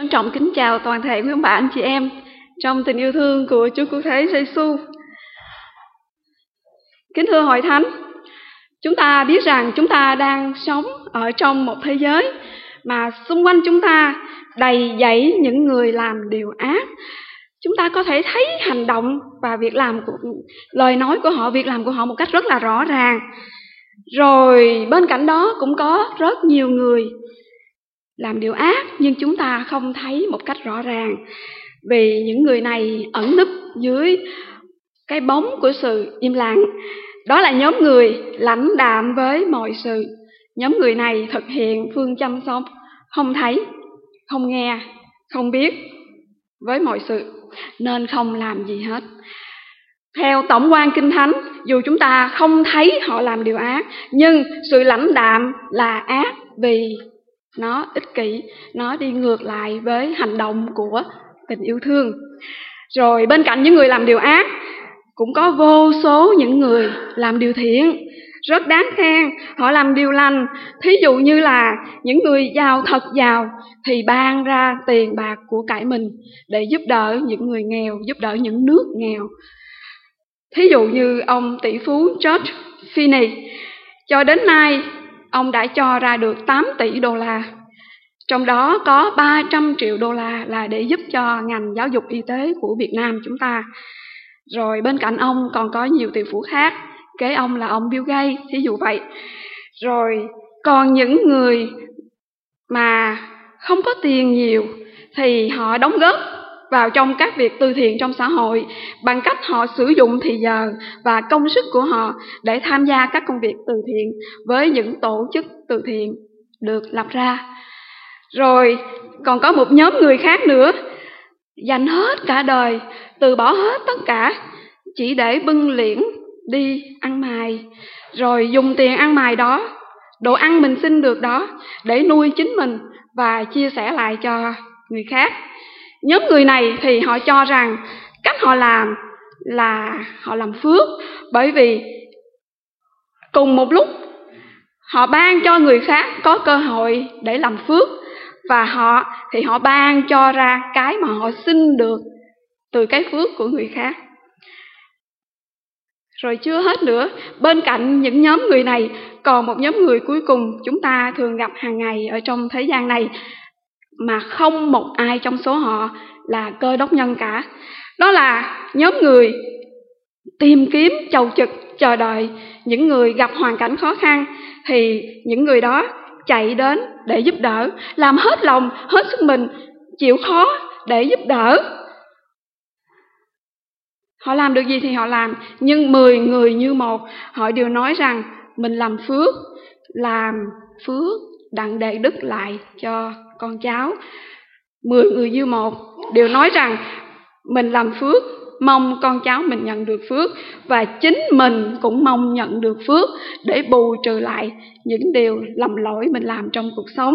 Trân trọng kính chào toàn thể quý ông bà anh chị em trong tình yêu thương của Chúa Cứu Thế Giêsu. Kính thưa hội thánh, chúng ta biết rằng chúng ta đang sống ở trong một thế giới mà xung quanh chúng ta đầy dẫy những người làm điều ác. Chúng ta có thể thấy hành động và việc làm của lời nói của họ, việc làm của họ một cách rất là rõ ràng. Rồi bên cạnh đó cũng có rất nhiều người làm điều ác nhưng chúng ta không thấy một cách rõ ràng, vì những người này ẩn núp dưới cái bóng của sự im lặng. Đó là nhóm người lãnh đạm với mọi sự. Nhóm người này thực hiện phương châm sống không thấy, không nghe, không biết với mọi sự, nên không làm gì hết. Theo tổng quan Kinh Thánh, dù chúng ta không thấy họ làm điều ác, nhưng sự lãnh đạm là ác vì nó ích kỷ, nó đi ngược lại với hành động của tình yêu thương. Rồi bên cạnh những người làm điều ác, cũng có vô số những người làm điều thiện, rất đáng khen. Họ làm điều lành. Thí dụ như là những người giàu thật giàu thì ban ra tiền bạc của cải mình để giúp đỡ những người nghèo, giúp đỡ những nước nghèo. Thí dụ như ông tỷ phú George Finney, cho đến nay ông đã cho ra được 8 tỷ đô la. Trong đó có 300 triệu đô la là để giúp cho ngành giáo dục y tế của Việt Nam chúng ta. Rồi bên cạnh ông còn có nhiều tỷ phú khác, kế ông là ông Bill Gates, thí dụ vậy. Rồi còn những người mà không có tiền nhiều thì họ đóng góp vào trong các việc từ thiện trong xã hội bằng cách họ sử dụng thì giờ và công sức của họ để tham gia các công việc từ thiện với những tổ chức từ thiện được lập ra. Rồi còn có một nhóm người khác nữa dành hết cả đời, từ bỏ hết tất cả chỉ để bưng liễn đi ăn mày, rồi dùng tiền ăn mày đó, đồ ăn mình xin được đó, để nuôi chính mình và chia sẻ lại cho người khác. Nhóm người này thì họ cho rằng cách họ làm là họ làm phước, bởi vì cùng một lúc họ ban cho người khác có cơ hội để làm phước, và họ ban cho ra cái mà họ xin được từ cái phước của người khác. Rồi chưa hết nữa, bên cạnh những nhóm người này còn một nhóm người cuối cùng chúng ta thường gặp hàng ngày ở trong thế gian này, mà không một ai trong số họ là Cơ Đốc nhân cả. Đó là nhóm người tìm kiếm, chầu trực, chờ đợi những người gặp hoàn cảnh khó khăn, thì những người đó chạy đến để giúp đỡ, làm hết lòng, hết sức mình, chịu khó để giúp đỡ. Họ làm được gì thì họ làm, nhưng 10 người như một, họ đều nói rằng mình làm phước đặng để đức lại cho con cháu. 10 người như một đều nói rằng mình làm phước, mong con cháu mình nhận được phước, và chính mình cũng mong nhận được phước để bù trừ lại những điều lầm lỗi mình làm trong cuộc sống.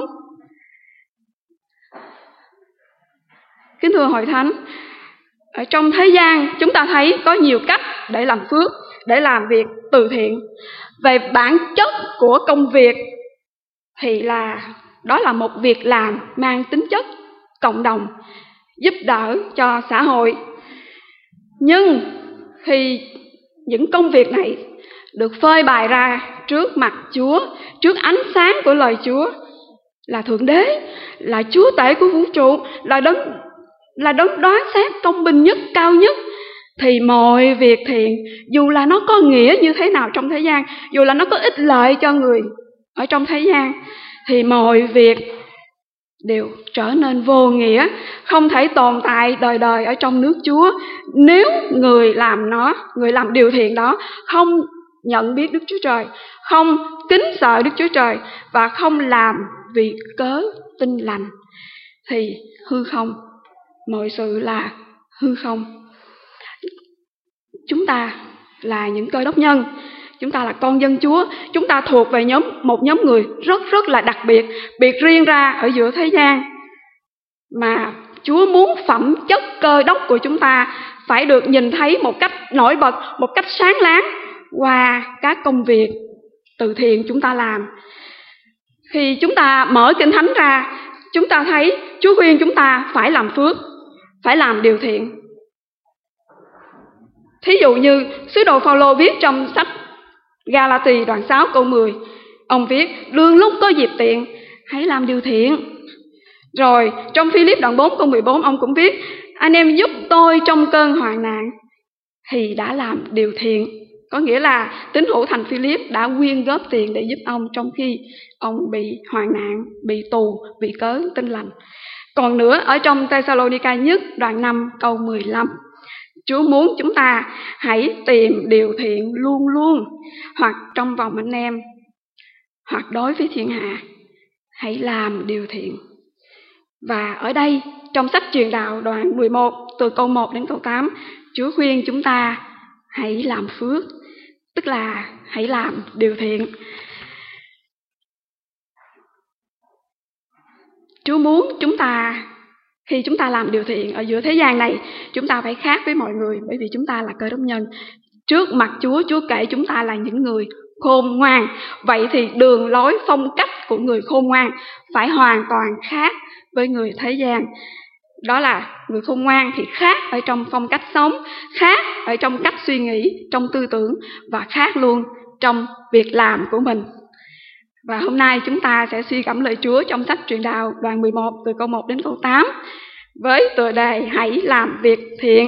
Kính thưa hội thánh, ở trong thế gian chúng ta thấy có nhiều cách để làm phước, để làm việc từ thiện. Về bản chất của công việc thì đó là một việc làm mang tính chất cộng đồng, giúp đỡ cho xã hội. Nhưng khi những công việc này được phơi bày ra trước mặt Chúa, trước ánh sáng của lời Chúa, là Thượng Đế, là Chúa Tể của vũ trụ, là đấng đoán xét công bình nhất, cao nhất, thì mọi việc thiện, dù là nó có nghĩa như thế nào trong thế gian, dù là nó có ích lợi cho người ở trong thế gian, thì mọi việc đều trở nên vô nghĩa, không thể tồn tại đời đời ở trong nước Chúa, nếu người làm điều thiện đó không nhận biết Đức Chúa Trời, không kính sợ Đức Chúa Trời, và không làm vì cớ tin lành, thì hư không, mọi sự là hư không. Chúng ta là những Cơ Đốc nhân, chúng ta là con dân Chúa, chúng ta thuộc về một nhóm người rất là đặc biệt, biệt riêng ra ở giữa thế gian, mà Chúa muốn phẩm chất Cơ Đốc của chúng ta phải được nhìn thấy một cách nổi bật, một cách sáng láng qua các công việc từ thiện chúng ta làm. Khi chúng ta mở Kinh Thánh ra, chúng ta thấy Chúa khuyên chúng ta phải làm phước, phải làm điều thiện. Thí dụ như sứ đồ Phao-lô viết trong sách Ga-la-ti đoạn 6 câu 10, ông viết: đương lúc có dịp tiện, hãy làm điều thiện. Rồi trong Phi-líp đoạn 4 câu 14, ông cũng viết: anh em giúp tôi trong cơn hoạn nạn thì đã làm điều thiện. Có nghĩa là tín hữu thành Phi-líp đã quyên góp tiền để giúp ông trong khi ông bị hoạn nạn, bị tù vì cớ Tin Lành. Còn nữa, ở trong Tê-sa-lô-ni-ca nhất đoạn 5 câu 15, Chúa muốn chúng ta hãy tìm điều thiện luôn luôn, hoặc trong vòng anh em, hoặc đối với thiên hạ, hãy làm điều thiện. Và ở đây, trong sách Truyền đạo đoạn 11, từ câu 1 đến câu 8, Chúa khuyên chúng ta hãy làm phước, tức là hãy làm điều thiện. Chúa muốn chúng ta, khi chúng ta làm điều thiện ở giữa thế gian này, chúng ta phải khác với mọi người, bởi vì chúng ta là Cơ Đốc nhân. Trước mặt Chúa, Chúa kể chúng ta là những người khôn ngoan. Vậy thì đường lối phong cách của người khôn ngoan phải hoàn toàn khác với người thế gian. Đó là người khôn ngoan thì khác ở trong phong cách sống, khác ở trong cách suy nghĩ, trong tư tưởng, và khác luôn trong việc làm của mình. Và hôm nay chúng ta sẽ suy gẫm lời Chúa trong sách Truyền đạo đoạn 11 từ câu 1 đến câu 8 với tựa đề hãy làm việc thiện.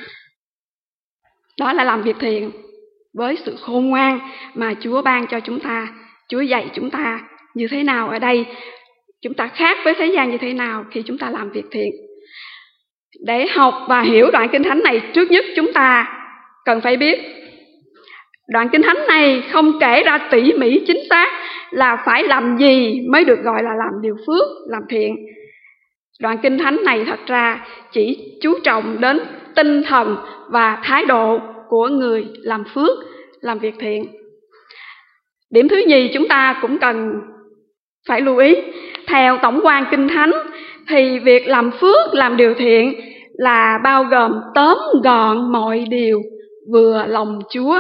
Đó là làm việc thiện với sự khôn ngoan mà Chúa ban cho chúng ta. Chúa dạy chúng ta như thế nào ở đây, chúng ta khác với thế gian như thế nào khi chúng ta làm việc thiện. Để học và hiểu đoạn Kinh Thánh này, trước nhất chúng ta cần phải biết đoạn Kinh Thánh này không kể ra tỉ mỉ chính xác là phải làm gì mới được gọi là làm điều phước, làm thiện. Đoạn Kinh Thánh này thật ra chỉ chú trọng đến tinh thần và thái độ của người làm phước, làm việc thiện. Điểm thứ nhì chúng ta cũng cần phải lưu ý. Theo tổng quan Kinh Thánh thì việc làm phước, làm điều thiện là bao gồm tóm gọn mọi điều vừa lòng Chúa,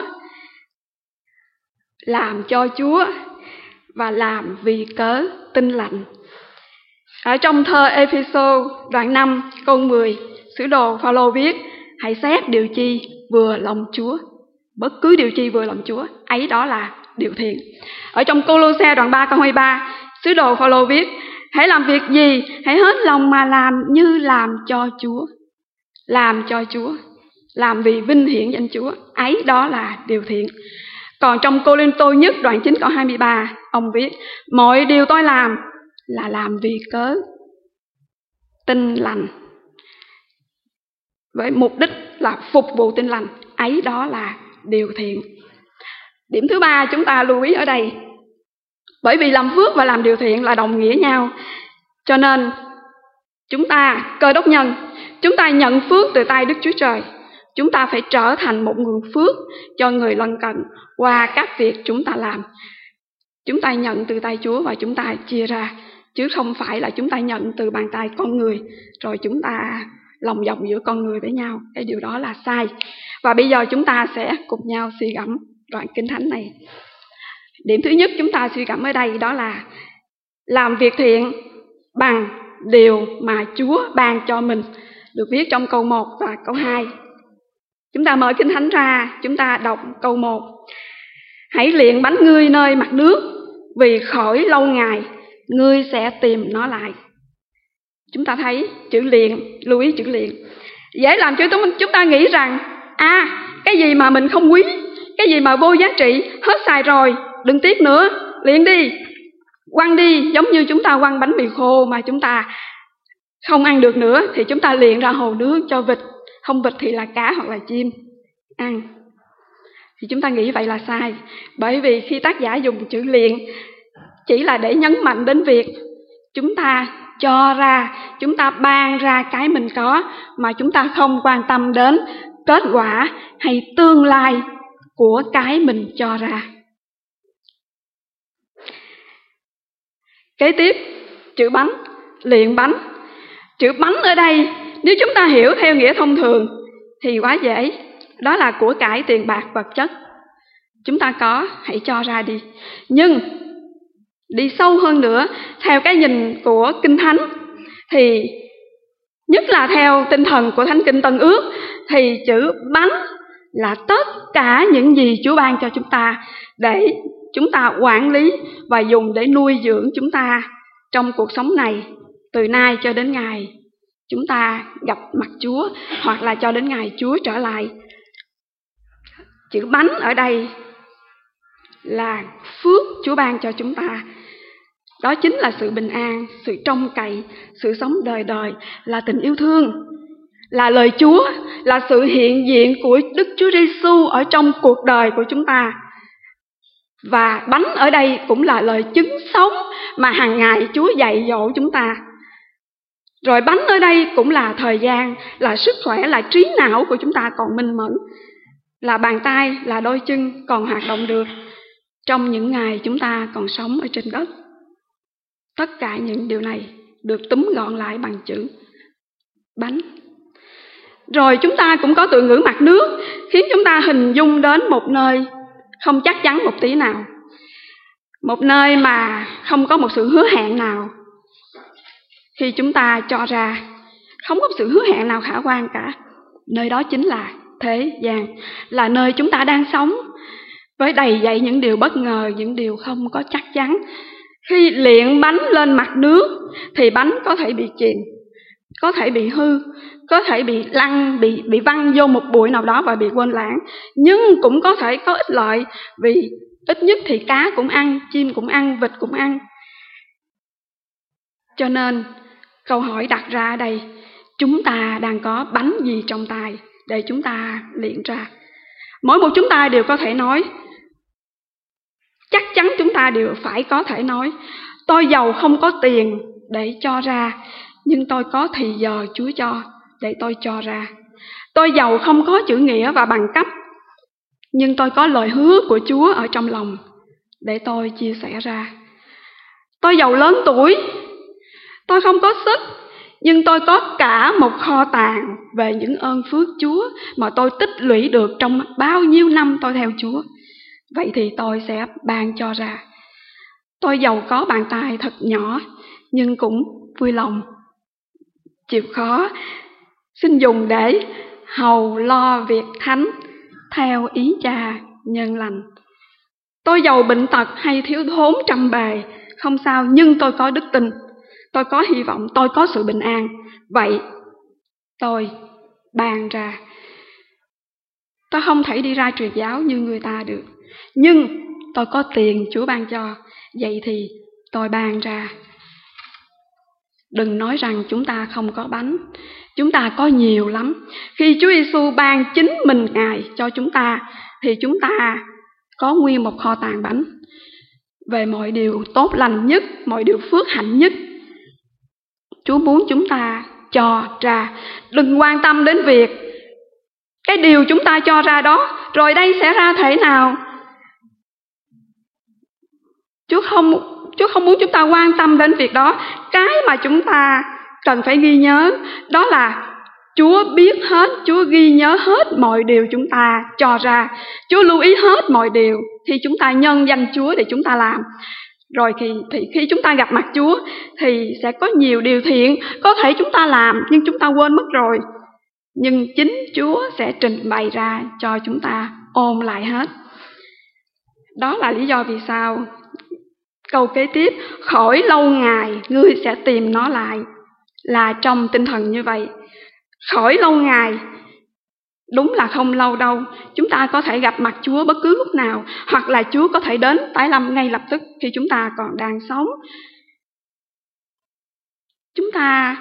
làm cho Chúa và làm vì cớ Tin Lành. Ở trong thơ Ê-phê-sô đoạn 5 câu 10, sứ đồ Phao-lô viết: hãy xét điều chi vừa lòng Chúa. Bất cứ điều chi vừa lòng Chúa, ấy đó là điều thiện. Ở trong Cô-lô-se đoạn 3 câu 23, sứ đồ Phao-lô viết: hãy làm việc gì, hãy hết lòng mà làm như làm cho Chúa. Làm cho Chúa, làm vì vinh hiển danh Chúa, ấy đó là điều thiện. Còn trong Cô-lin-tô nhất đoạn 9 câu 23, ông viết: mọi điều tôi làm là làm vì cớ Tin Lành, với mục đích là phục vụ Tin Lành, ấy đó là điều thiện. Điểm thứ ba chúng ta lưu ý ở đây, bởi vì làm phước và làm điều thiện là đồng nghĩa nhau, cho nên chúng ta, Cơ Đốc nhân, chúng ta nhận phước từ tay Đức Chúa Trời. Chúng ta phải trở thành một nguồn phước cho người lân cận qua các việc chúng ta làm. Chúng ta nhận từ tay Chúa và chúng ta chia ra, chứ không phải là chúng ta nhận từ bàn tay con người rồi chúng ta lòng vòng giữa con người với nhau. Cái điều đó là sai. Và bây giờ chúng ta sẽ cùng nhau suy gẫm đoạn Kinh Thánh này. Điểm thứ nhất chúng ta suy gẫm ở đây đó là làm việc thiện bằng điều mà Chúa ban cho mình, được viết trong câu 1 và câu 2. Chúng ta mở Kinh Thánh ra, chúng ta đọc câu 1. Hãy luyện bánh ngươi nơi mặt nước, vì khỏi lâu ngày ngươi sẽ tìm nó lại. Chúng ta thấy chữ luyện, lưu ý chữ luyện. Dễ làm cho chúng ta nghĩ rằng cái gì mà mình không quý, cái gì mà vô giá trị, hết xài rồi, đừng tiếc nữa, luyện đi, quăng đi. Giống như chúng ta quăng bánh mì khô mà chúng ta không ăn được nữa thì chúng ta luyện ra hồ nướng cho vịt, không vịt thì là cá hoặc là chim ăn. Thì chúng ta nghĩ vậy là sai, bởi vì khi tác giả dùng chữ luyện chỉ là để nhấn mạnh đến việc chúng ta cho ra, chúng ta ban ra cái mình có, mà chúng ta không quan tâm đến kết quả hay tương lai của cái mình cho ra. Kế tiếp, chữ bánh, luyện bánh. Chữ bánh ở đây, nếu chúng ta hiểu theo nghĩa thông thường thì quá dễ. Đó là của cải, tiền bạc, vật chất. Chúng ta có, hãy cho ra đi. Nhưng đi sâu hơn nữa, theo cái nhìn của Kinh Thánh thì nhất là theo tinh thần của Thánh Kinh Tân Ước, thì chữ bánh là tất cả những gì Chúa ban cho chúng ta để chúng ta quản lý và dùng để nuôi dưỡng chúng ta trong cuộc sống này, từ nay cho đến ngày chúng ta gặp mặt Chúa, hoặc là cho đến ngày Chúa trở lại. Chữ bánh ở đây là phước Chúa ban cho chúng ta. Đó chính là sự bình an, sự trông cậy, sự sống đời đời, là tình yêu thương, là lời Chúa, là sự hiện diện của Đức Chúa Giêsu ở trong cuộc đời của chúng ta. Và bánh ở đây cũng là lời chứng sống mà hàng ngày Chúa dạy dỗ chúng ta. Rồi bánh ở đây cũng là thời gian, là sức khỏe, là trí não của chúng ta còn minh mẫn, là bàn tay, là đôi chân còn hoạt động được trong những ngày chúng ta còn sống ở trên đất. Tất cả những điều này được túm gọn lại bằng chữ bánh. Rồi chúng ta cũng có từ ngữ mặt nước, khiến chúng ta hình dung đến một nơi không chắc chắn một tí nào, một nơi mà không có một sự hứa hẹn nào. Khi chúng ta cho ra, không có sự hứa hẹn nào khả quan cả. Nơi đó chính là thế gian, là nơi chúng ta đang sống, với đầy dẫy những điều bất ngờ, những điều không có chắc chắn. Khi liệng bánh lên mặt nước thì bánh có thể bị chìm, có thể bị hư, có thể bị lăn, bị văng vô một bụi nào đó và bị quên lãng. Nhưng cũng có thể có ích lợi, vì ít nhất thì cá cũng ăn, chim cũng ăn, vịt cũng ăn. Cho nên câu hỏi đặt ra ở đây, chúng ta đang có bánh gì trong tay để chúng ta luyện ra? Mỗi một chúng ta đều có thể nói, chắc chắn chúng ta đều phải có thể nói, tôi giàu không có tiền để cho ra, nhưng tôi có thì giờ Chúa cho để tôi cho ra. Tôi giàu không có chữ nghĩa và bằng cấp, nhưng tôi có lời hứa của Chúa ở trong lòng để tôi chia sẻ ra. Tôi giàu lớn tuổi, tôi không có sức, nhưng tôi có cả một kho tàng về những ơn phước Chúa mà tôi tích lũy được trong bao nhiêu năm tôi theo Chúa. Vậy thì tôi sẽ ban cho ra. Tôi giàu có bàn tay thật nhỏ, nhưng cũng vui lòng chịu khó, xin dùng để hầu lo việc thánh theo ý Cha nhân lành. Tôi giàu bệnh tật hay thiếu thốn trăm bề, không sao, nhưng tôi có đức tin, tôi có hy vọng, tôi có sự bình an. Vậy tôi ban ra. Tôi không thể đi ra truyền giáo như người ta được, nhưng tôi có tiền Chúa ban cho, vậy thì tôi ban ra. Đừng nói rằng chúng ta không có bánh, chúng ta có nhiều lắm. Khi Chúa Giêsu ban chính mình Ngài cho chúng ta, thì chúng ta có nguyên một kho tàng bánh về mọi điều tốt lành nhất, mọi điều phước hạnh nhất. Chúa muốn chúng ta cho ra. Đừng quan tâm đến việc cái điều chúng ta cho ra đó rồi đây sẽ ra thế nào. Chúa không muốn chúng ta quan tâm đến việc đó. Cái mà chúng ta cần phải ghi nhớ đó là Chúa biết hết, Chúa ghi nhớ hết mọi điều chúng ta cho ra. Chúa lưu ý hết mọi điều khi chúng ta nhân danh Chúa để chúng ta làm. Rồi khi chúng ta gặp mặt Chúa thì sẽ có nhiều điều thiện có thể chúng ta làm nhưng chúng ta quên mất rồi. Nhưng chính Chúa sẽ trình bày ra cho chúng ta ôm lại hết. Đó là lý do vì sao câu kế tiếp, khỏi lâu ngày ngươi sẽ tìm nó lại, là trong tinh thần như vậy. Khỏi lâu ngày, đúng là không lâu đâu. Chúng ta có thể gặp mặt Chúa bất cứ lúc nào, hoặc là Chúa có thể đến tái lâm ngay lập tức khi chúng ta còn đang sống. Chúng ta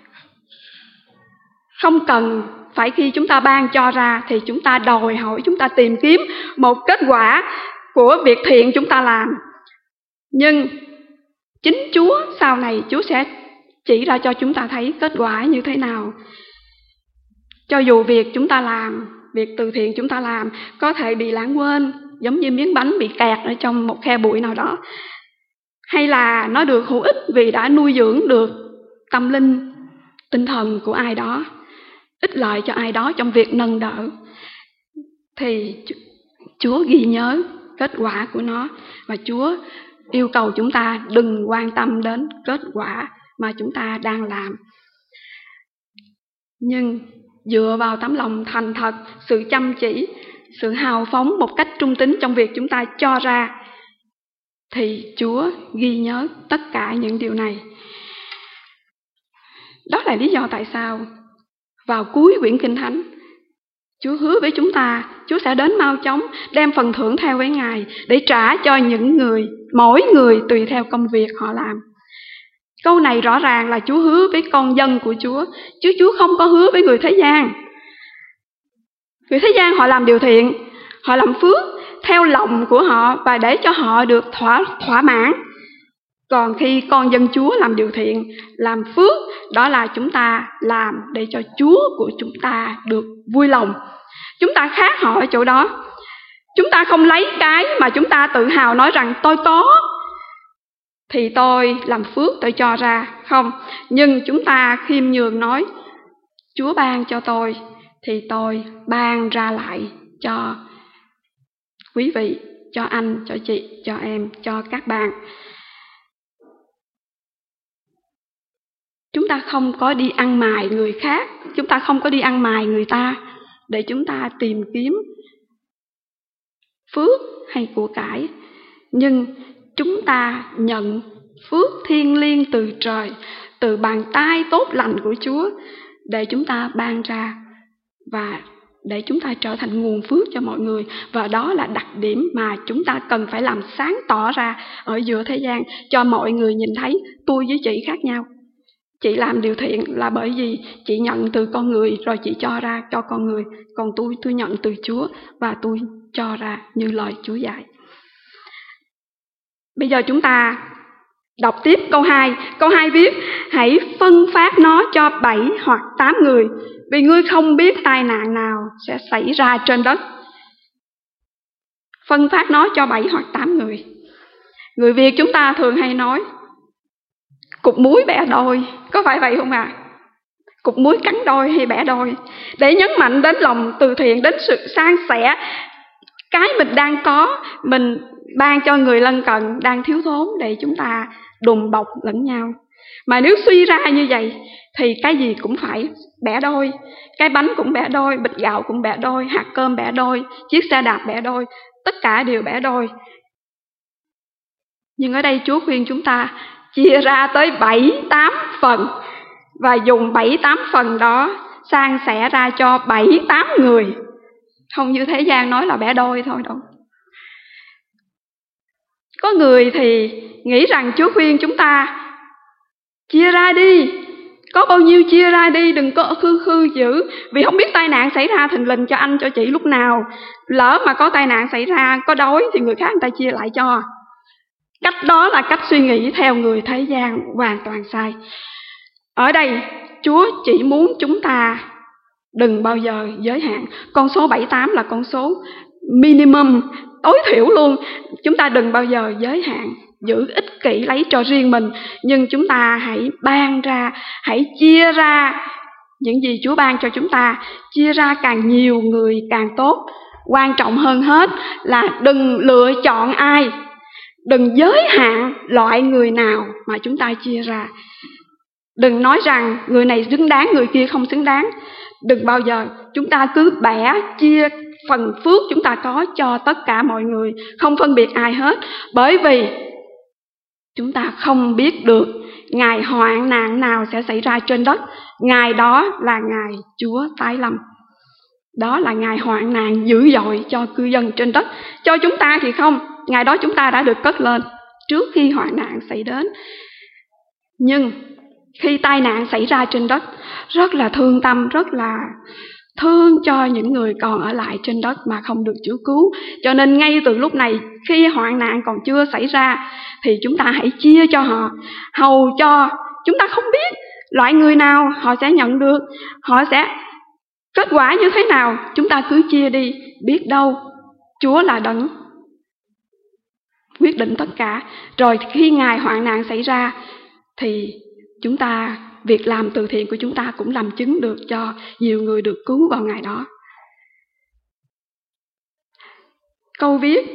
không cần phải khi chúng ta ban cho ra thì chúng ta đòi hỏi, chúng ta tìm kiếm một kết quả của việc thiện chúng ta làm. Nhưng chính Chúa sau này Chúa sẽ chỉ ra cho chúng ta thấy kết quả như thế nào. Cho dù việc chúng ta làm, việc từ thiện chúng ta làm có thể bị lãng quên, giống như miếng bánh bị kẹt ở trong một khe bụi nào đó, hay là nó được hữu ích vì đã nuôi dưỡng được tâm linh, tinh thần của ai đó, ích lợi cho ai đó trong việc nâng đỡ, thì Chúa ghi nhớ kết quả của nó. Và Chúa yêu cầu chúng ta đừng quan tâm đến kết quả mà chúng ta đang làm. Nhưng dựa vào tấm lòng thành thật, sự chăm chỉ, sự hào phóng một cách trung tín trong việc chúng ta cho ra, thì Chúa ghi nhớ tất cả những điều này. Đó là lý do tại sao vào cuối quyển Kinh Thánh, Chúa hứa với chúng ta, Chúa sẽ đến mau chóng, đem phần thưởng theo với Ngài để trả cho những người, mỗi người tùy theo công việc họ làm. Câu này rõ ràng là Chúa hứa với con dân của Chúa, chứ Chúa không có hứa với người thế gian. Người thế gian họ làm điều thiện, họ làm phước theo lòng của họ và để cho họ được thỏa mãn. Còn khi con dân Chúa làm điều thiện, làm phước, đó là chúng ta làm để cho Chúa của chúng ta được vui lòng. Chúng ta khác họ ở chỗ đó. Chúng ta không lấy cái mà chúng ta tự hào nói rằng tôi có, thì tôi làm phước, tôi cho ra. Không, nhưng chúng ta khiêm nhường nói Chúa ban cho tôi, thì tôi ban ra lại cho quý vị, cho anh, cho chị, cho em, cho các bạn. Chúng ta không có đi ăn mài người khác, chúng ta không có đi ăn mài người ta để chúng ta tìm kiếm phước hay của cải. Nhưng chúng ta nhận phước thiêng liêng từ trời, từ bàn tay tốt lành của Chúa để chúng ta ban ra và để chúng ta trở thành nguồn phước cho mọi người. Và đó là đặc điểm mà chúng ta cần phải làm sáng tỏ ra ở giữa thế gian, cho mọi người nhìn thấy tôi với chị khác nhau. Chị làm điều thiện là bởi vì chị nhận từ con người rồi chị cho ra cho con người. Còn tôi nhận từ Chúa và tôi cho ra như lời Chúa dạy. Bây giờ chúng ta đọc tiếp câu 2. Câu 2 viết: hãy phân phát nó cho 7 hoặc 8 người, vì ngươi không biết tai nạn nào sẽ xảy ra trên đất. Phân phát nó cho 7 hoặc 8 người. Người Việt chúng ta thường hay nói cục muối bẻ đôi, có phải vậy không ạ? Cục muối cắn đôi hay bẻ đôi, để nhấn mạnh đến lòng từ thiện, đến sự san sẻ. Cái mình đang có, mình ban cho người lân cận đang thiếu thốn để chúng ta đùm bọc lẫn nhau. Mà nếu suy ra như vậy thì cái gì cũng phải bẻ đôi. Cái bánh cũng bẻ đôi, bịch gạo cũng bẻ đôi, hạt cơm bẻ đôi, chiếc xe đạp bẻ đôi, tất cả đều bẻ đôi. Nhưng ở đây Chúa khuyên chúng ta chia ra tới 7-8 phần, và dùng 7-8 phần đó san sẻ ra cho 7-8 người. Không như thế gian nói là bẻ đôi thôi đâu. Có người thì nghĩ rằng Chúa khuyên chúng ta chia ra đi, có bao nhiêu chia ra đi, đừng có khư giữ, vì không biết tai nạn xảy ra thình lình cho anh cho chị lúc nào. Lỡ mà có tai nạn xảy ra, có đói thì người khác người ta chia lại cho. Cách đó là cách suy nghĩ theo người thế gian, hoàn toàn sai. Ở đây Chúa chỉ muốn chúng ta đừng bao giờ giới hạn. Con số 7-8 là con số minimum, tối thiểu luôn. Chúng ta đừng bao giờ giới hạn, giữ ích kỷ lấy cho riêng mình. Nhưng chúng ta hãy ban ra, hãy chia ra những gì Chúa ban cho chúng ta. Chia ra càng nhiều người càng tốt. Quan trọng hơn hết là đừng lựa chọn ai, đừng giới hạn loại người nào mà chúng ta chia ra. Đừng nói rằng người này xứng đáng, người kia không xứng đáng. Đừng bao giờ chúng ta cứ bẻ chia phần phước chúng ta có cho tất cả mọi người, không phân biệt ai hết. Bởi vì chúng ta không biết được ngày hoạn nạn nào sẽ xảy ra trên đất. Ngày đó là ngày Chúa tái lâm. Đó là ngày hoạn nạn dữ dội cho cư dân trên đất. Cho chúng ta thì không, ngày đó chúng ta đã được cất lên trước khi hoạn nạn xảy đến. Nhưng khi tai nạn xảy ra trên đất, rất là thương tâm, rất là thương cho những người còn ở lại trên đất mà không được Chúa cứu. Cho nên ngay từ lúc này, khi hoạn nạn còn chưa xảy ra, thì chúng ta hãy chia cho họ, hầu cho chúng ta không biết loại người nào họ sẽ nhận được, họ sẽ kết quả như thế nào. Chúng ta cứ chia đi, biết đâu Chúa là đấng quyết định tất cả. Rồi khi ngày hoạn nạn xảy ra thì chúng ta, việc làm từ thiện của chúng ta cũng làm chứng được cho nhiều người được cứu vào ngày đó. Câu viết: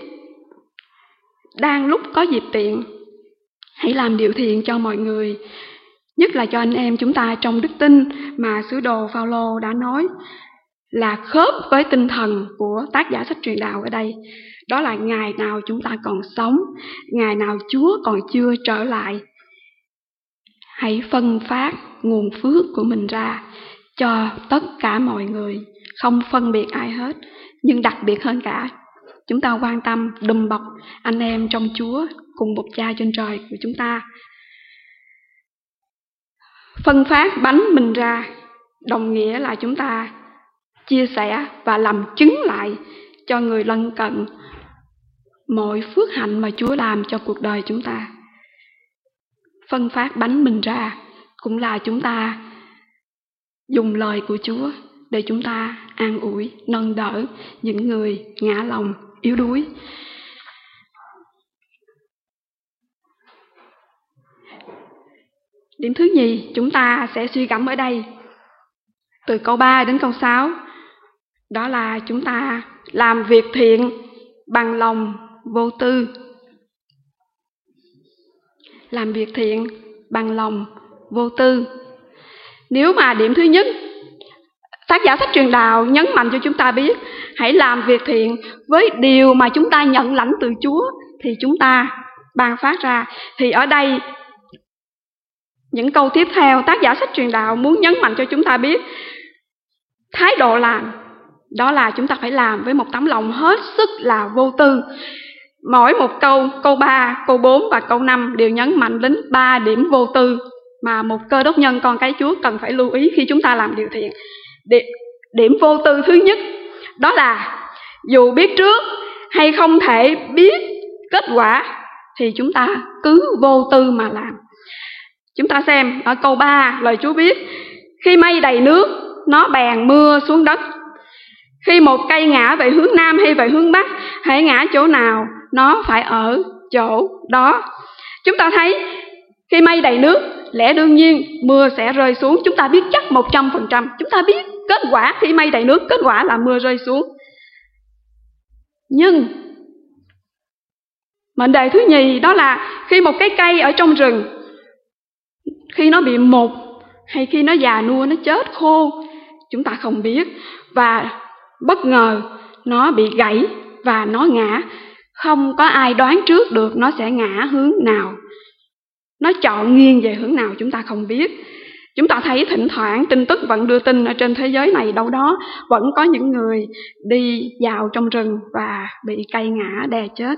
đang lúc có dịp tiện, hãy làm điều thiện cho mọi người, nhất là cho anh em chúng ta trong đức tin mà sứ đồ Phaolô đã nói là khớp với tinh thần của tác giả sách Truyền Đạo ở đây. Đó là ngày nào chúng ta còn sống, ngày nào Chúa còn chưa trở lại, hãy phân phát nguồn phước của mình ra cho tất cả mọi người, không phân biệt ai hết. Nhưng đặc biệt hơn cả, chúng ta quan tâm đùm bọc anh em trong Chúa cùng một Cha trên trời của chúng ta. Phân phát bánh mình ra đồng nghĩa là chúng ta chia sẻ và làm chứng lại cho người lân cận mọi phước hạnh mà Chúa làm cho cuộc đời chúng ta. Phân phát bánh mình ra cũng là chúng ta dùng lời của Chúa để chúng ta an ủi, nâng đỡ những người ngã lòng, yếu đuối. Điểm thứ nhì chúng ta sẽ suy gẫm ở đây từ câu 3 đến câu 6. Đó là chúng ta làm việc thiện bằng lòng vô tư. Làm việc thiện bằng lòng vô tư. Nếu mà điểm thứ nhất, tác giả sách Truyền Đạo nhấn mạnh cho chúng ta biết hãy làm việc thiện với điều mà chúng ta nhận lãnh từ Chúa thì chúng ta ban phát ra. Thì ở đây những câu tiếp theo, tác giả sách Truyền Đạo muốn nhấn mạnh cho chúng ta biết thái độ làm, đó là chúng ta phải làm với một tấm lòng hết sức là vô tư. Mỗi một câu 3, câu 4 và câu 5 đều nhấn mạnh đến 3 điểm vô tư mà một cơ đốc nhân con cái Chúa cần phải lưu ý khi chúng ta làm điều thiện. Điểm vô tư thứ nhất đó là dù biết trước hay không thể biết kết quả thì chúng ta cứ vô tư mà làm. Chúng ta xem ở câu 3 lời Chúa viết: khi mây đầy nước nó bèn mưa xuống đất. Khi một cây ngã về hướng Nam hay về hướng Bắc, hãy ngã chỗ nào nó phải ở chỗ đó. Chúng ta thấy khi mây đầy nước, lẽ đương nhiên mưa sẽ rơi xuống. Chúng ta biết chắc 100%. Chúng ta biết kết quả khi mây đầy nước, kết quả là mưa rơi xuống. Nhưng mệnh đề thứ nhì đó là khi một cái cây ở trong rừng, khi nó bị mục hay khi nó già nua, nó chết khô, chúng ta không biết. Và bất ngờ nó bị gãy và nó ngã. Không có ai đoán trước được nó sẽ ngã hướng nào, nó chọn nghiêng về hướng nào chúng ta không biết. Chúng ta thấy thỉnh thoảng tin tức vẫn đưa tin ở trên thế giới này đâu đó vẫn có những người đi vào trong rừng và bị cây ngã đè chết.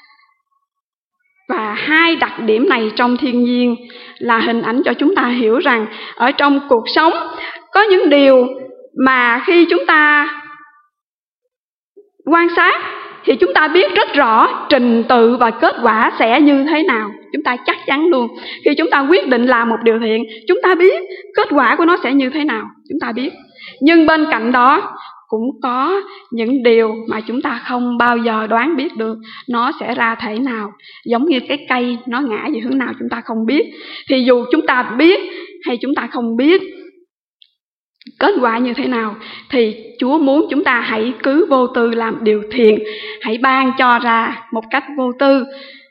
Và hai đặc điểm này trong thiên nhiên là hình ảnh cho chúng ta hiểu rằng ở trong cuộc sống có những điều mà khi chúng ta quan sát thì chúng ta biết rất rõ trình tự và kết quả sẽ như thế nào. Chúng ta chắc chắn luôn. Khi chúng ta quyết định làm một điều thiện, chúng ta biết kết quả của nó sẽ như thế nào. Chúng ta biết. Nhưng bên cạnh đó cũng có những điều mà chúng ta không bao giờ đoán biết được nó sẽ ra thể nào. Giống như cái cây nó ngã về hướng nào chúng ta không biết. Thì dù chúng ta biết hay chúng ta không biết kết quả như thế nào, thì Chúa muốn chúng ta hãy cứ vô tư làm điều thiện, hãy ban cho ra một cách vô tư.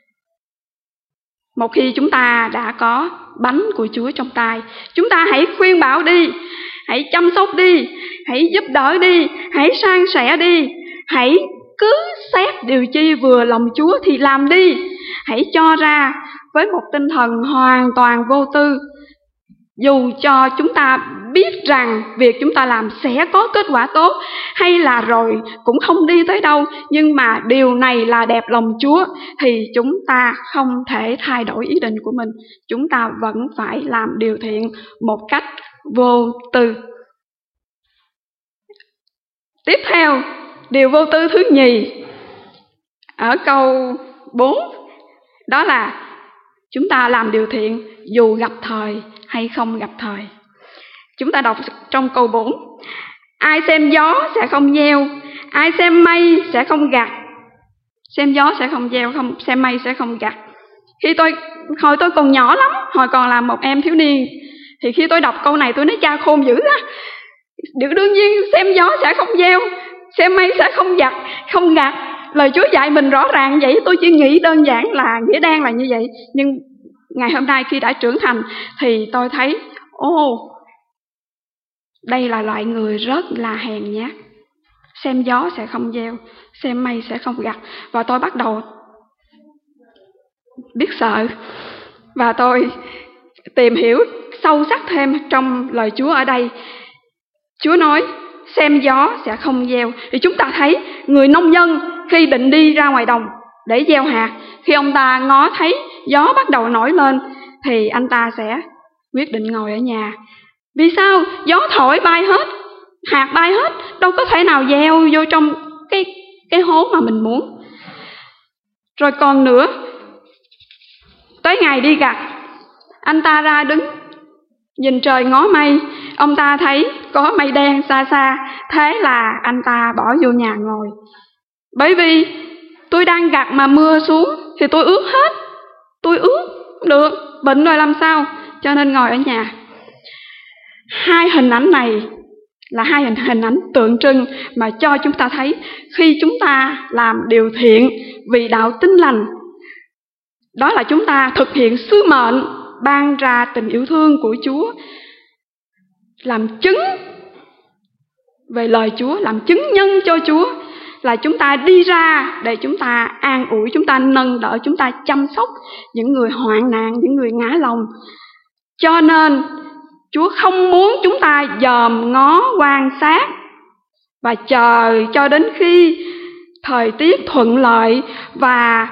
Một khi chúng ta đã có bánh của Chúa trong tay, chúng ta hãy khuyên bảo đi, hãy chăm sóc đi, hãy giúp đỡ đi, hãy san sẻ đi, hãy cứ xét điều chi vừa lòng Chúa thì làm đi. Hãy cho ra với một tinh thần hoàn toàn vô tư. Dù cho chúng ta biết rằng việc chúng ta làm sẽ có kết quả tốt, hay là rồi cũng không đi tới đâu, nhưng mà điều này là đẹp lòng Chúa, thì chúng ta không thể thay đổi ý định của mình. Chúng ta vẫn phải làm điều thiện một cách vô tư. Tiếp theo, điều vô tư thứ nhì ở câu 4, đó là chúng ta làm điều thiện dù gặp thời hay không gặp thời. Chúng ta đọc trong câu 4: ai xem gió sẽ không gieo, ai xem mây sẽ không gặt. Xem gió sẽ không gieo, xem mây sẽ không gặt. Hồi tôi còn nhỏ lắm, hồi còn là một em thiếu niên, thì khi tôi đọc câu này tôi nói cha khôn dữ á. Đương nhiên xem gió sẽ không gieo, xem mây sẽ không gặt. Lời Chúa dạy mình rõ ràng vậy, tôi chỉ nghĩ đơn giản là nghĩa đen là như vậy. Nhưng ngày hôm nay khi đã trưởng thành thì tôi thấy đây là loại người rất là hèn nhát. Xem gió sẽ không gieo, xem mây sẽ không gặt. Và tôi bắt đầu biết sợ. Và tôi tìm hiểu sâu sắc thêm trong lời Chúa ở đây. Chúa nói xem gió sẽ không gieo. Thì chúng ta thấy người nông dân khi định đi ra ngoài đồng để gieo hạt, khi ông ta ngó thấy gió bắt đầu nổi lên thì anh ta sẽ quyết định ngồi ở nhà. Vì sao? Gió thổi bay hết, hạt bay hết, đâu có thể nào gieo vô trong cái hố mà mình muốn. Rồi còn nữa, tới ngày đi gặt, anh ta ra đứng nhìn trời ngó mây, ông ta thấy có mây đen xa xa, thế là anh ta bỏ vô nhà ngồi. Bởi vì tôi đang gặt mà mưa xuống thì tôi ướt hết, tôi ướt không được, bệnh rồi làm sao, cho nên ngồi ở nhà. Hai hình ảnh này là hai hình ảnh tượng trưng mà cho chúng ta thấy khi chúng ta làm điều thiện vì đạo Tin Lành, đó là chúng ta thực hiện sứ mệnh ban ra tình yêu thương của Chúa, làm chứng về lời Chúa, làm chứng nhân cho Chúa, là chúng ta đi ra để chúng ta an ủi, chúng ta nâng đỡ, chúng ta chăm sóc những người hoạn nạn, những người ngã lòng. Cho nên Chúa không muốn chúng ta dòm ngó quan sát và chờ cho đến khi thời tiết thuận lợi và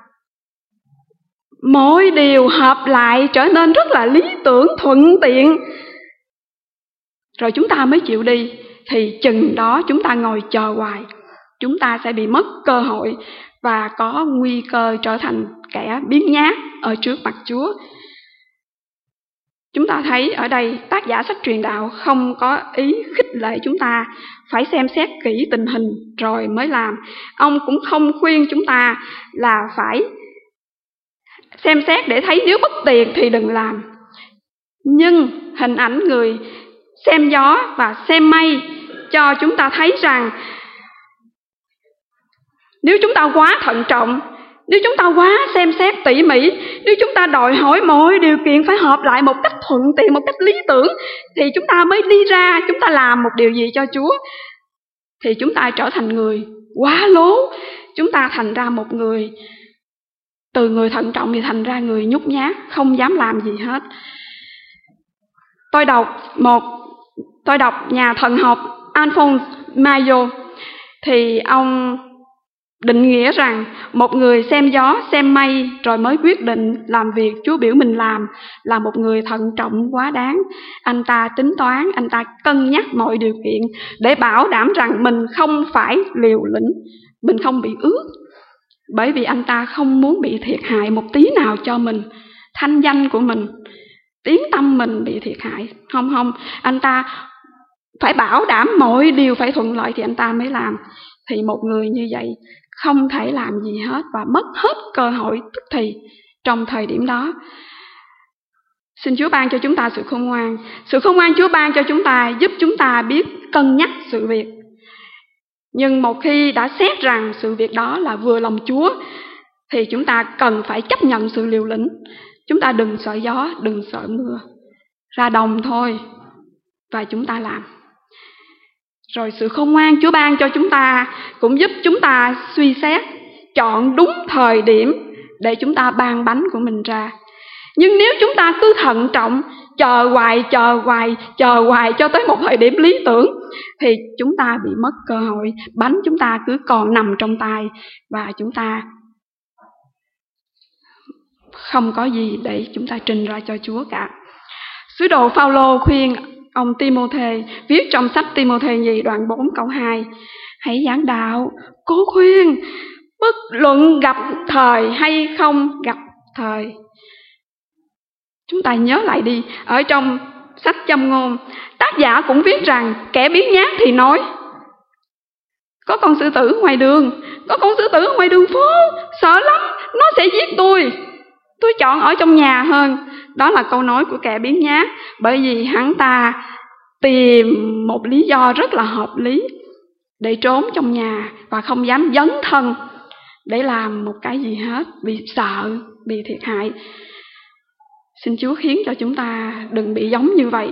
mỗi điều hợp lại trở nên rất là lý tưởng, thuận tiện, rồi chúng ta mới chịu đi. Thì chừng đó chúng ta ngồi chờ hoài, chúng ta sẽ bị mất cơ hội và có nguy cơ trở thành kẻ biếng nhác ở trước mặt Chúa. Chúng ta thấy ở đây tác giả sách truyền đạo không có ý khích lệ chúng ta phải xem xét kỹ tình hình rồi mới làm. Ông cũng không khuyên chúng ta là phải xem xét để thấy nếu bất tiện thì đừng làm. Nhưng hình ảnh người xem gió và xem mây cho chúng ta thấy rằng nếu chúng ta quá thận trọng, nếu chúng ta quá xem xét tỉ mỉ, nếu chúng ta đòi hỏi mọi điều kiện phải hợp lại một cách thuận tiện, một cách lý tưởng, thì chúng ta mới đi ra, chúng ta làm một điều gì cho Chúa, thì chúng ta trở thành người quá lố. Chúng ta thành ra một người, từ người thận trọng thì thành ra người nhút nhát, không dám làm gì hết. Tôi đọc nhà thần học Alphonse Mayo, thì ông định nghĩa rằng một người xem gió, xem mây rồi mới quyết định làm việc Chúa biểu mình làm là một người thận trọng quá đáng. Anh ta tính toán, anh ta cân nhắc mọi điều kiện để bảo đảm rằng mình không phải liều lĩnh, mình không bị ướt. Bởi vì anh ta không muốn bị thiệt hại một tí nào cho mình, thanh danh của mình, tiếng tâm mình bị thiệt hại. Không, anh ta phải bảo đảm mọi điều phải thuận lợi thì anh ta mới làm. Thì một người như vậy không thể làm gì hết và mất hết cơ hội tức thì trong thời điểm đó. Xin Chúa ban cho chúng ta sự khôn ngoan. Sự khôn ngoan Chúa ban cho chúng ta, giúp chúng ta biết cân nhắc sự việc. Nhưng một khi đã xét rằng sự việc đó là vừa lòng Chúa thì chúng ta cần phải chấp nhận sự liều lĩnh. Chúng ta đừng sợ gió, đừng sợ mưa. Ra đồng thôi và chúng ta làm. Rồi sự khôn ngoan Chúa ban cho chúng ta cũng giúp chúng ta suy xét, chọn đúng thời điểm để chúng ta ban bánh của mình ra. Nhưng nếu chúng ta cứ thận trọng, chờ hoài cho tới một thời điểm lý tưởng thì chúng ta bị mất cơ hội, bánh chúng ta cứ còn nằm trong tay và chúng ta không có gì để chúng ta trình ra cho Chúa cả. Sứ đồ Phaolô khuyên ông Timôthê viết trong sách Timôthê nhì đoạn 4 câu 2: hãy giảng đạo, cố khuyên, bất luận gặp thời hay không gặp thời. Chúng ta nhớ lại đi, ở trong sách Châm ngôn, tác giả cũng viết rằng kẻ biếng nhác thì nói có con sư tử ngoài đường, có con sư tử ngoài đường phố, sợ lắm, nó sẽ giết tôi chọn ở trong nhà hơn. Đó là câu nói của kẻ biếng nhác, bởi vì hắn ta tìm một lý do rất là hợp lý để trốn trong nhà và không dám dấn thân để làm một cái gì hết, vì sợ, bị thiệt hại. Xin Chúa khiến cho chúng ta đừng bị giống như vậy.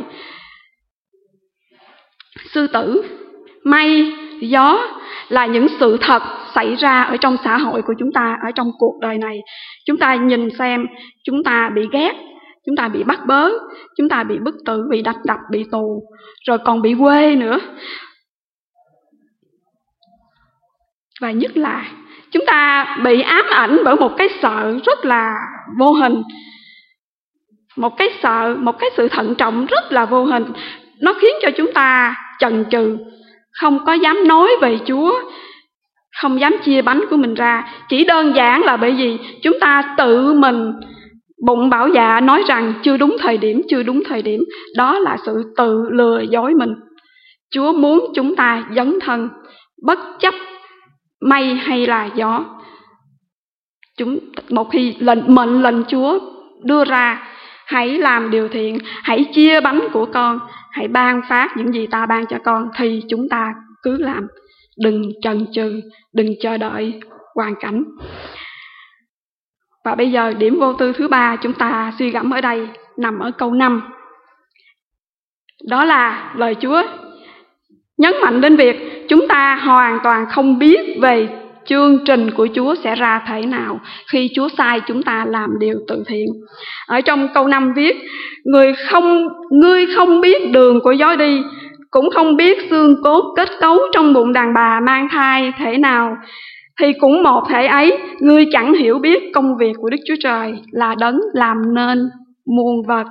Sư tử, mây, gió là những sự thật xảy ra ở trong xã hội của chúng ta, ở trong cuộc đời này. Chúng ta nhìn xem, chúng ta bị ghét, chúng ta bị bắt bớ, chúng ta bị bức tử, bị đập, bị tù, rồi còn bị quê nữa. Và nhất là chúng ta bị ám ảnh bởi một cái sợ rất là vô hình. Một cái sợ, một cái sự thận trọng rất là vô hình. Nó khiến cho chúng ta chần chừ, không có dám nói về Chúa, không dám chia bánh của mình ra. Chỉ đơn giản là bởi vì chúng ta tự mình bụng bảo dạ nói rằng chưa đúng thời điểm. Đó là sự tự lừa dối mình. Chúa muốn chúng ta dấn thân, bất chấp mây hay là gió. Một khi mệnh lệnh Chúa đưa ra, hãy làm điều thiện, hãy chia bánh của con, hãy ban phát những gì ta ban cho con, thì chúng ta cứ làm. Đừng chần chừ, đừng chờ đợi hoàn cảnh. Và bây giờ điểm vô tư thứ ba chúng ta suy gẫm ở đây nằm ở câu 5. Đó là lời Chúa nhấn mạnh đến việc chúng ta hoàn toàn không biết về chương trình của Chúa sẽ ra thế nào khi Chúa sai chúng ta làm điều từ thiện. Ở trong câu 5 viết: Ngươi không biết đường của gió đi, cũng không biết xương cốt kết cấu trong bụng đàn bà mang thai thế nào, thì cũng một thể ấy, ngươi chẳng hiểu biết công việc của Đức Chúa Trời là đấng làm nên muôn vật.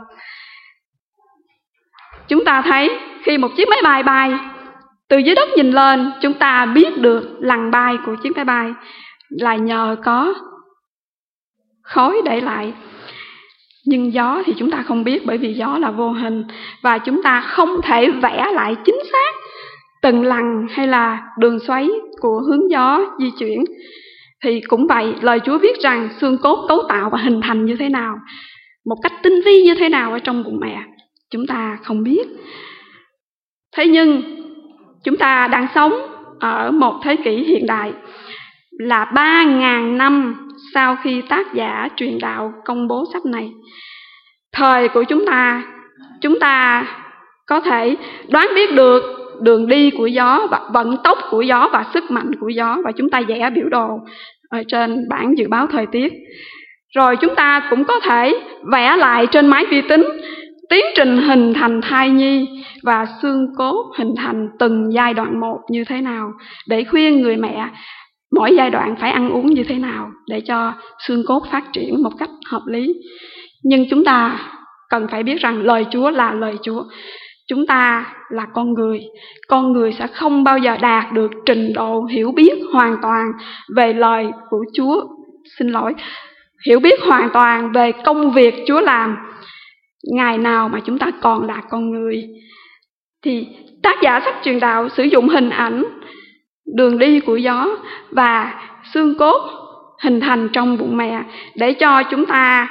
Chúng ta thấy khi một chiếc máy bay bay từ dưới đất nhìn lên, chúng ta biết được lằn bay của chiếc máy bay là nhờ có khói để lại. Nhưng gió thì chúng ta không biết, bởi vì gió là vô hình và chúng ta không thể vẽ lại chính xác từng lằn hay là đường xoáy của hướng gió di chuyển. Thì cũng vậy, lời Chúa viết rằng xương cốt cấu tạo và hình thành như thế nào, một cách tinh vi như thế nào ở trong bụng mẹ, chúng ta không biết. Thế nhưng chúng ta đang sống ở một thế kỷ hiện đại, là 3.000 năm sau khi tác giả truyền đạo công bố sách này. Thời của chúng ta có thể đoán biết được đường đi của gió và vận tốc của gió và sức mạnh của gió, và chúng ta vẽ biểu đồ ở trên bảng dự báo thời tiết. Rồi chúng ta cũng có thể vẽ lại trên máy vi tính tiến trình hình thành thai nhi và xương cốt hình thành từng giai đoạn một như thế nào, để khuyên người mẹ mỗi giai đoạn phải ăn uống như thế nào để cho xương cốt phát triển một cách hợp lý. Nhưng chúng ta cần phải biết rằng lời Chúa là lời Chúa. Chúng ta là con người sẽ không bao giờ đạt được trình độ hiểu biết hoàn toàn về lời của Chúa. Hiểu biết hoàn toàn về công việc Chúa làm. Ngày nào mà chúng ta còn là con người, thì tác giả sách truyền đạo sử dụng hình ảnh đường đi của gió và xương cốt hình thành trong bụng mẹ để cho chúng ta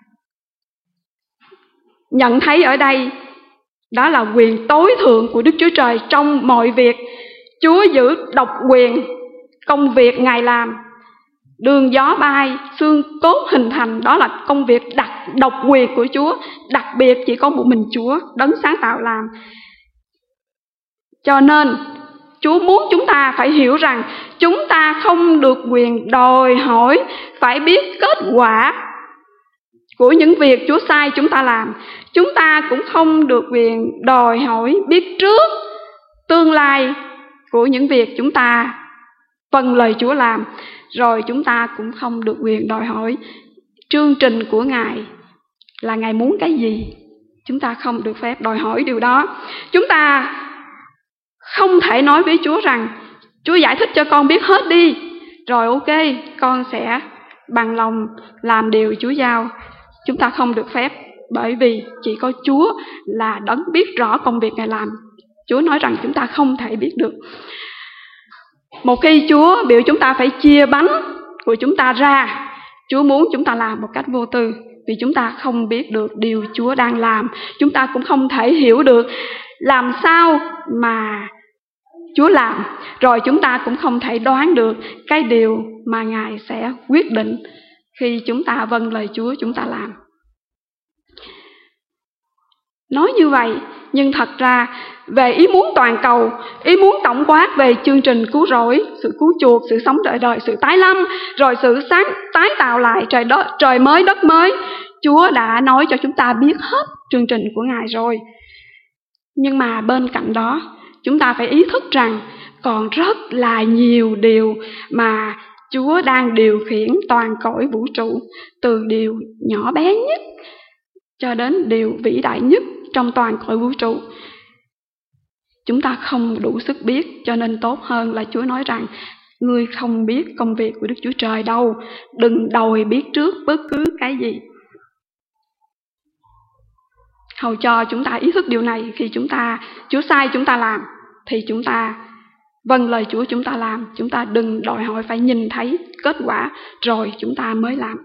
nhận thấy ở đây đó là quyền tối thượng của Đức Chúa Trời trong mọi việc. Chúa giữ độc quyền công việc Ngài làm. Đường gió bay, xương cốt hình thành, đó là công việc độc quyền của Chúa, đặc biệt chỉ có một mình Chúa đấng sáng tạo làm. Cho nên Chúa muốn chúng ta phải hiểu rằng chúng ta không được quyền đòi hỏi phải biết kết quả của những việc Chúa sai chúng ta làm. Chúng ta cũng không được quyền đòi hỏi biết trước tương lai của những việc chúng ta vâng lời Chúa làm. Rồi chúng ta cũng không được quyền đòi hỏi chương trình của Ngài là Ngài muốn cái gì. Chúng ta không được phép đòi hỏi điều đó. Chúng ta không thể nói với Chúa rằng Chúa giải thích cho con biết hết đi, rồi ok, con sẽ bằng lòng làm điều Chúa giao. Chúng ta không được phép, bởi vì chỉ có Chúa là đấng biết rõ công việc Ngài làm. Chúa nói rằng chúng ta không thể biết được. Một khi Chúa biểu chúng ta phải chia bánh của chúng ta ra, Chúa muốn chúng ta làm một cách vô tư, vì chúng ta không biết được điều Chúa đang làm. Chúng ta cũng không thể hiểu được làm sao mà Chúa làm. Rồi chúng ta cũng không thể đoán được cái điều mà Ngài sẽ quyết định khi chúng ta vâng lời Chúa chúng ta làm. Nói như vậy, nhưng thật ra về ý muốn toàn cầu, ý muốn tổng quát về chương trình cứu rỗi, sự cứu chuộc, sự sống đời đời, sự tái lâm, rồi sự tái tạo lại trời mới đất mới, Chúa đã nói cho chúng ta biết hết chương trình của Ngài rồi. Nhưng mà bên cạnh đó, chúng ta phải ý thức rằng còn rất là nhiều điều mà Chúa đang điều khiển toàn cõi vũ trụ, từ điều nhỏ bé nhất cho đến điều vĩ đại nhất trong toàn cõi vũ trụ. Chúng ta không đủ sức biết, cho nên tốt hơn là Chúa nói rằng ngươi không biết công việc của Đức Chúa Trời đâu, đừng đòi biết trước bất cứ cái gì. Hầu cho chúng ta ý thức điều này, khi Chúa sai chúng ta làm thì chúng ta vâng lời Chúa chúng ta làm. Chúng ta đừng đòi hỏi phải nhìn thấy kết quả rồi chúng ta mới làm.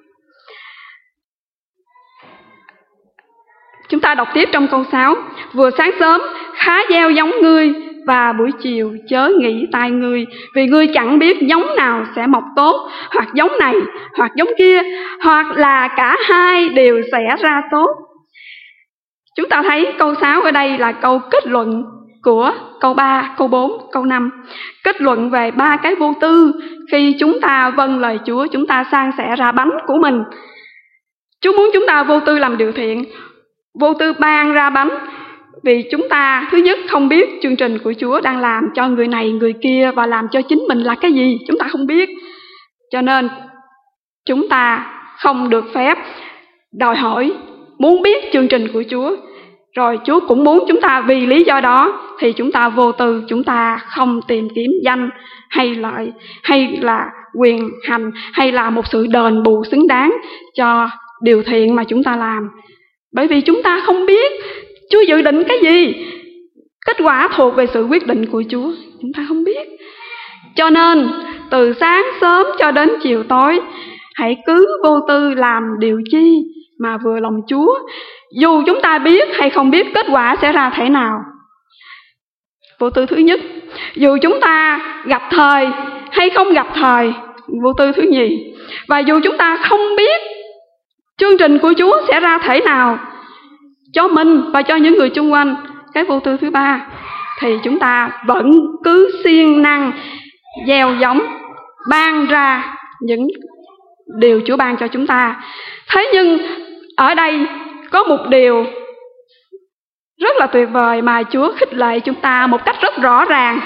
Chúng ta đọc tiếp trong câu 6. Vừa sáng sớm khá gieo giống ngươi, và buổi chiều chớ nghĩ tai ngươi, vì ngươi chẳng biết giống nào sẽ mọc tốt, hoặc giống này hoặc giống kia, hoặc là cả hai đều sẽ ra tốt. Chúng ta thấy câu 6 ở đây là câu kết luận của câu 3, câu 4, câu 5. Kết luận về 3 cái vô tư. Khi chúng ta vâng lời Chúa, chúng ta san sẻ ra bánh của mình. Chúa muốn chúng ta vô tư làm điều thiện, vô tư ban ra bánh, vì chúng ta thứ nhất không biết chương trình của Chúa đang làm cho người này người kia và làm cho chính mình là cái gì, chúng ta không biết. Cho nên chúng ta không được phép đòi hỏi muốn biết chương trình của Chúa. Rồi Chúa cũng muốn chúng ta vì lý do đó thì chúng ta vô tư, chúng ta không tìm kiếm danh hay lợi hay là quyền hành hay là một sự đền bù xứng đáng cho điều thiện mà chúng ta làm. Bởi vì chúng ta không biết Chúa dự định cái gì. Kết quả thuộc về sự quyết định của Chúa, chúng ta không biết. Cho nên từ sáng sớm cho đến chiều tối, hãy cứ vô tư làm điều chi mà vừa lòng Chúa, dù chúng ta biết hay không biết kết quả sẽ ra thế nào. Vô tư thứ nhất. Dù chúng ta gặp thời hay không gặp thời, vô tư thứ nhì. Và dù chúng ta không biết chương trình của Chúa sẽ ra thế nào cho mình và cho những người xung quanh, cái vô tư thứ ba, thì chúng ta vẫn cứ siêng năng gieo giống, ban ra những điều Chúa ban cho chúng ta. Thế nhưng ở đây có một điều rất là tuyệt vời mà Chúa khích lệ chúng ta một cách rất rõ ràng.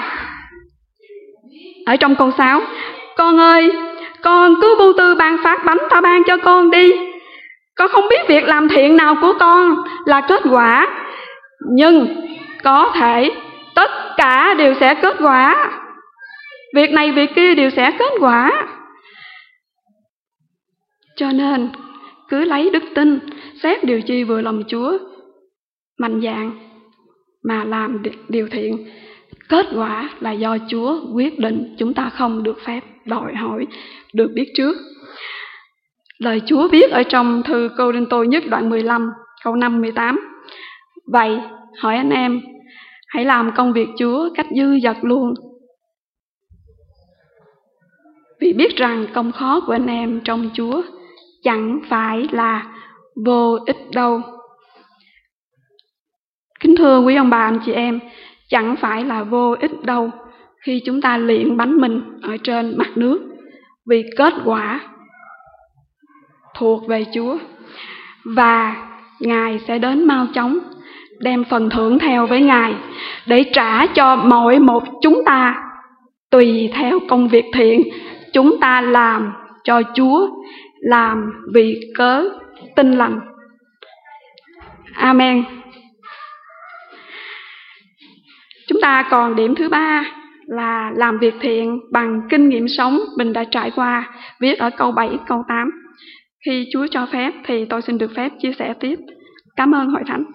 Ở trong câu 6, con ơi, con cứ vô tư ban phát bánh ta ban cho con đi. Con không biết việc làm thiện nào của con là kết quả, nhưng có thể tất cả đều sẽ kết quả. Việc này việc kia đều sẽ kết quả. Cho nên cứ lấy đức tin, xét điều chi vừa lòng Chúa, mạnh dạn mà làm điều thiện. Kết quả là do Chúa quyết định, chúng ta không được phép đòi hỏi được biết trước. Lời Chúa viết ở trong thư Cô-rinh-tô nhất đoạn 15, câu 5-18. Vậy, hỏi anh em, hãy làm công việc Chúa cách dư dật luôn. Vì biết rằng công khó của anh em trong Chúa chẳng phải là vô ích đâu. Kính thưa quý ông bà anh chị em, chẳng phải là vô ích đâu khi chúng ta luyện bánh mình ở trên mặt nước, vì kết quả thuộc về Chúa, và Ngài sẽ đến mau chóng đem phần thưởng theo với Ngài để trả cho mỗi một chúng ta tùy theo công việc thiện chúng ta làm cho Chúa, làm vì cớ tin lành. Amen. Chúng ta còn điểm thứ 3 là làm việc thiện bằng kinh nghiệm sống mình đã trải qua, viết ở câu 7, câu 8. Khi Chúa cho phép thì tôi xin được phép chia sẻ tiếp. Cảm ơn hội thánh.